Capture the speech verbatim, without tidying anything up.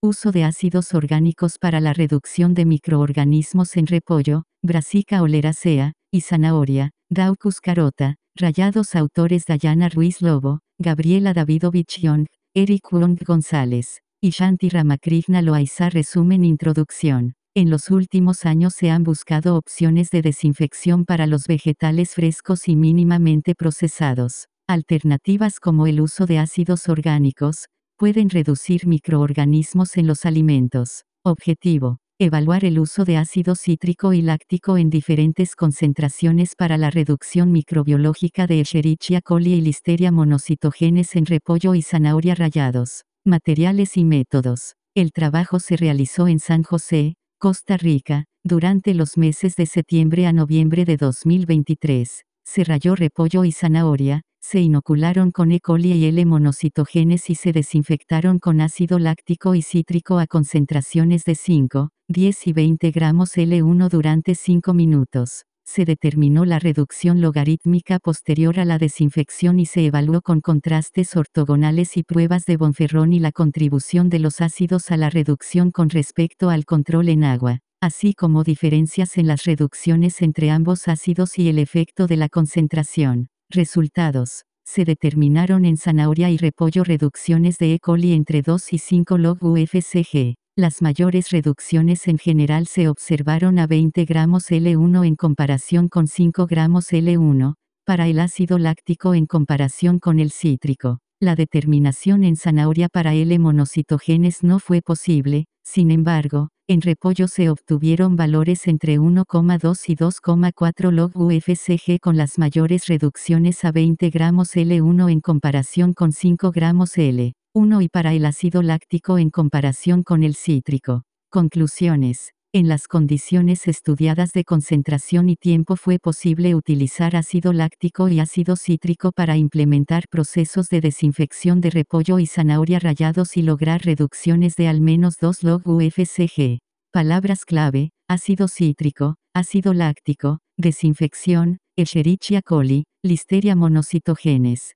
Uso de ácidos orgánicos para la reducción de microorganismos en repollo, Brassica oleracea, y zanahoria, Daucus carota. Rayados. Autores: Dayana Ruiz Lobo, Gabriela Davidovich Young, Eric Wong González, y Shanti Ramakrishna Loaiza. Resumen. Introducción. En los últimos años se han buscado opciones de desinfección para los vegetales frescos y mínimamente procesados. Alternativas como el uso de ácidos orgánicos pueden reducir microorganismos en los alimentos. Objetivo: evaluar el uso de ácido cítrico y láctico en diferentes concentraciones para la reducción microbiológica de Escherichia coli y Listeria monocytogenes en repollo y zanahoria rallados. Materiales y métodos. El trabajo se realizó en San José, Costa Rica, durante los meses de septiembre a noviembre de dos mil veintitrés. Se rayó repollo y zanahoria, se inocularon con E. coli y L. monocitogenes y se desinfectaron con ácido láctico y cítrico a concentraciones de cinco, diez y veinte gramos L uno durante cinco minutos. Se determinó la reducción logarítmica posterior a la desinfección y se evaluó con contrastes ortogonales y pruebas de Bonferrón y la contribución de los ácidos a la reducción con respecto al control en agua, así como diferencias en las reducciones entre ambos ácidos y el efecto de la concentración. Resultados. Se determinaron en zanahoria y repollo reducciones de E. coli entre dos y cinco log U F C G. Las mayores reducciones en general se observaron a veinte gramos L uno en comparación con cinco gramos L uno, para el ácido láctico en comparación con el cítrico. La determinación en zanahoria para L. monocitogenes no fue posible, sin embargo, en repollo se obtuvieron valores entre uno coma dos y dos coma cuatro log U F C G con las mayores reducciones a veinte gramos L uno en comparación con cinco gramos L uno y para el ácido láctico en comparación con el cítrico. Conclusiones. En las condiciones estudiadas de concentración y tiempo fue posible utilizar ácido láctico y ácido cítrico para implementar procesos de desinfección de repollo y zanahoria rallados y lograr reducciones de al menos dos log U F C G. Palabras clave: ácido cítrico, ácido láctico, desinfección, Escherichia coli, Listeria monocytogenes.